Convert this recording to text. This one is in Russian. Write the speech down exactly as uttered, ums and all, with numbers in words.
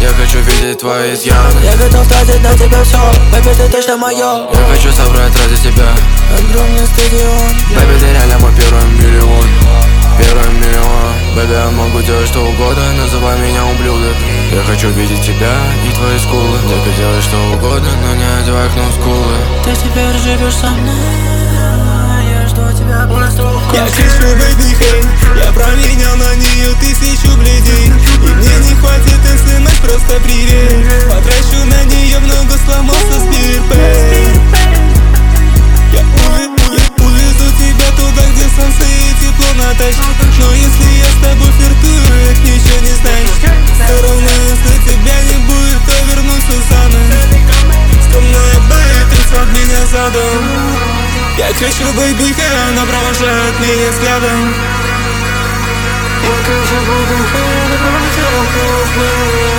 Я хочу видеть твои изъяны. Я готов тратить на тебя все, бэби, ты точно моё. Я хочу собрать ради тебя огромный стадион. Бэби, ты реально мой первый миллион. Первый миллион. Бэби, я могу делать что угодно, называй меня ублюдок. Я хочу видеть тебя и твои скулы. Детка, делай что угодно, но не одевай к нам скулы. Ты теперь живешь со мной, я жду тебя просто. Я кричу, baby, hey, я променял на нее тысячу бледей. И мне не хватит смс, просто привет. Потрачу на нее много, сломался спирпей. Я увезу тебя туда, где солнце и тепло на тачке. Но если я с тобой флиртую, это ничего не значит. Все равно, если тебя не будет, то вернусь Сусанна. Скромная бэйб, от меня задом. Я кричу, baby, hey, она провожает меня взглядом. Я кричу, baby, hey, она провожает меня взглядом.